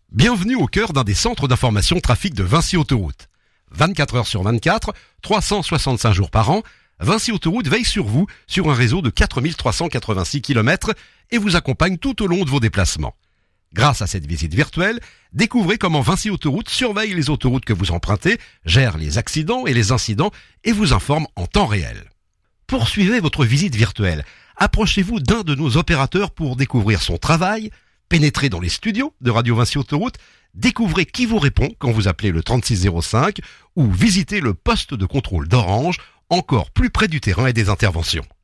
Bienvenue au cœur d'un des centres d'information trafic de Vinci Autoroute. 24 heures sur 24, 365 jours par an, Vinci Autoroute veille sur vous sur un réseau de 4386 km et vous accompagne tout au long de vos déplacements. Grâce à cette visite virtuelle, découvrez comment Vinci Autoroute surveille les autoroutes que vous empruntez, gère les accidents et les incidents et vous informe en temps réel. Poursuivez votre visite virtuelle. Approchez-vous d'un de nos opérateurs pour découvrir son travail, pénétrez dans les studios de Radio Vinci Autoroute, découvrez qui vous répond quand vous appelez le 3605 ou visitez le poste de contrôle d'Orange, encore plus près du terrain et des interventions.